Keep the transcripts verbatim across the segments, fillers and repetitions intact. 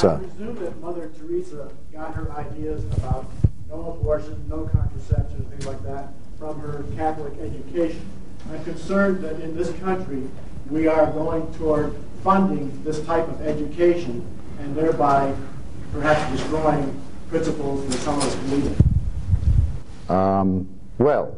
Sir. I presume that Mother Teresa got her ideas about no abortion, no contraception, things like that, from her Catholic education. I'm concerned that in this country we are going toward funding this type of education and thereby perhaps destroying principles that some of us believe in. Um, well,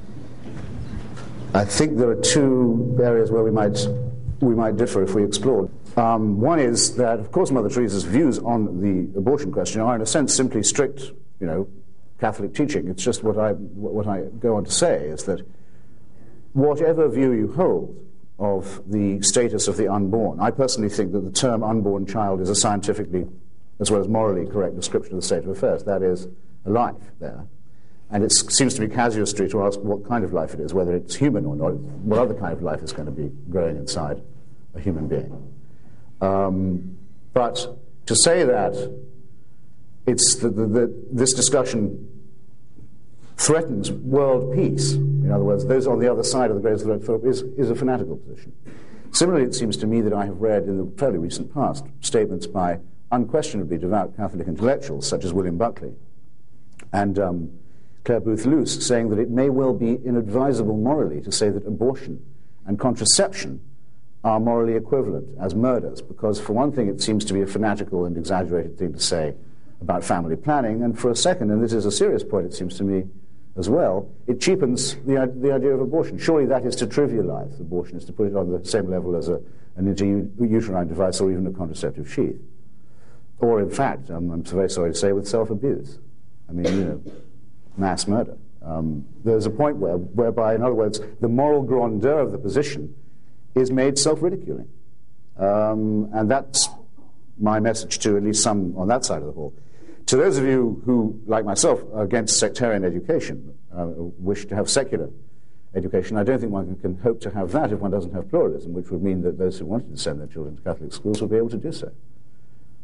I think there are two areas where we might we might differ if we explored. Um, one is that, of course, Mother Teresa's views on the abortion question are, in a sense, simply strict, you know, Catholic teaching. It's just what I what I go on to say is that whatever view you hold of the status of the unborn, I personally think that the term unborn child is a scientifically as well as morally correct description of the state of affairs. That is, a life there. And it seems to be casuistry to ask what kind of life it is, whether it's human or not, what other kind of life is going to be growing inside a human being. Um, but to say that it's the, the, the, this discussion threatens world peace, in other words, those on the other side of the great threat, is, is a fanatical position. Similarly, it seems to me that I have read in the fairly recent past statements by unquestionably devout Catholic intellectuals, such as William Buckley and um, Clare Boothe Luce, saying that it may well be inadvisable morally to say that abortion and contraception are morally equivalent as murders, because for one thing it seems to be a fanatical and exaggerated thing to say about family planning, and for a second, and this is a serious point it seems to me as well, it cheapens the, the idea of abortion. Surely that is to trivialize abortion, is to put it on the same level as a, an intrauterine device or even a contraceptive sheath. Or in fact, um, I'm very sorry to say, with self-abuse. I mean, you know, mass murder. Um, there's a point where, whereby, in other words, the moral grandeur of the position is made self-ridiculing. Um, and that's my message to at least some on that side of the hall. To those of you who, like myself, are against sectarian education, uh, wish to have secular education, I don't think one can, can hope to have that if one doesn't have pluralism, which would mean that those who wanted to send their children to Catholic schools would be able to do so.